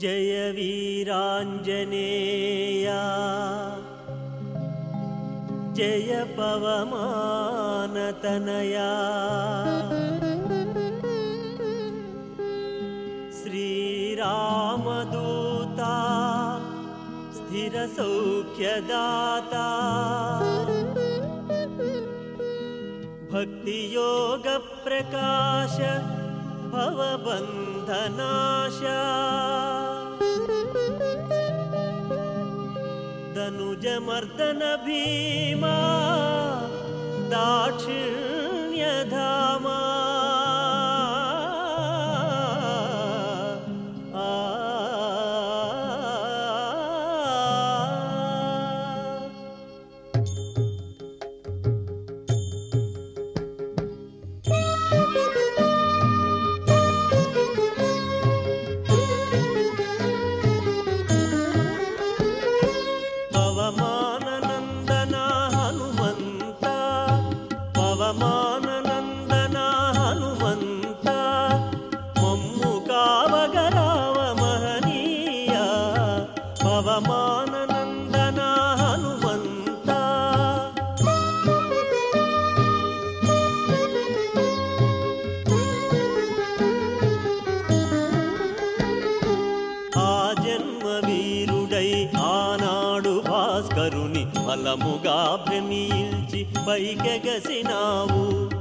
జయ వీరాంజనేయ జయ పవమానతనయా శ్రీరామదూతా స్థిర సౌఖ్యదాతా భక్తి యోగ ప్రకాశ భవబంధనాశ ధనుజమర్దన భీమా దాక్షిణ్యధామా పవమాననందన హనుమంత మమ్ము కావగరావ మహనీయ పవమాననందన హనుమంత ఆ జన్మ వీరుడై ఆనాడు భాస్కరుని బలముగా భ్రమించి పైకెగసినావు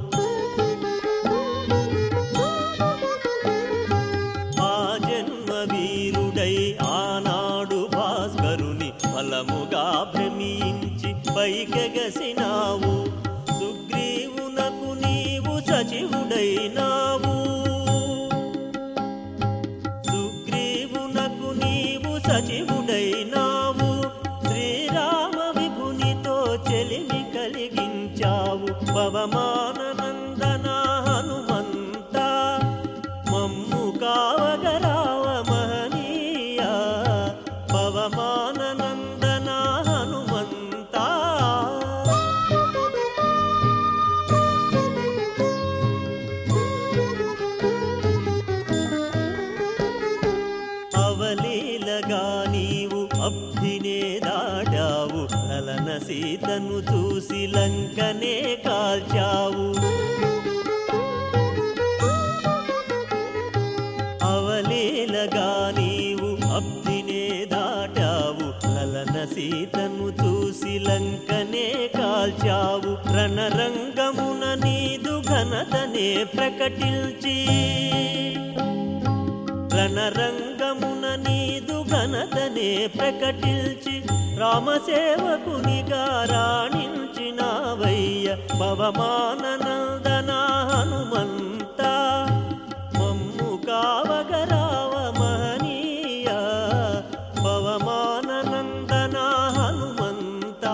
ఆ జన్మ వీరుడై ఆనాడు భాస్కరుని బలముగా భ్రమించి పైకెగసినావు సుగ్రీవునకు నీవు సచివుడైనావు సుగ్రీవునకు నీవు సచివుడైనావు శ్రీరామ విభునితో చెలిమి కలిగించావు పవమాననందన హనుమంత మమ్ము కావగరావ మహనీయ పవమాననందన హనుమంత అవలీలగా నీవు అబ్ధినే దాటావు లలన సీతను చూసి లంకనే కాల్చావు అవలీలగా నీవు అబ్ధినే దాటావు లలన సీతను చూసి లంకనే కాల్చావు రణరంగమున నీదు ఘనతనే ప్రకటించి రణరంగమున నీదు ఘనతనే ప్రకటించి రామసేవకునిగా రాణించినావయ్య పవమాననందన హనుమంత మమ్ము కావగరావ మహనీయ పవమాననందన హనుమంత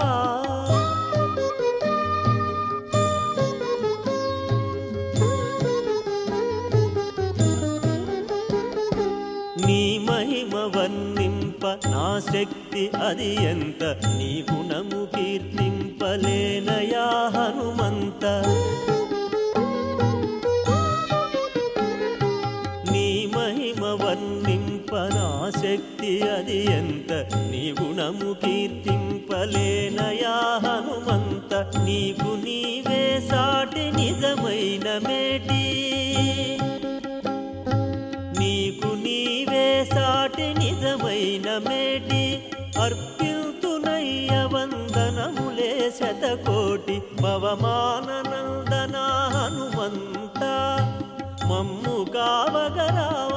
నీ మహిమ వర్ణింప నా శక్తి అది ఎంత నీ గుణము కీర్తింపలేనయా హనుమంత నీ మహిమ వర్ణింప నా శక్తి అది ఎంత నీ గుణము కీర్తింపలేనయా హనుమంత నీకు నీవే సాటి నిజమైన మేటి నీకు నీవే సాటి నిజమైన మేటి అర్పిల్తునయ్య వందనములే శతకోటి పవమాననందన హనుమంత మమ్ము కావగరావ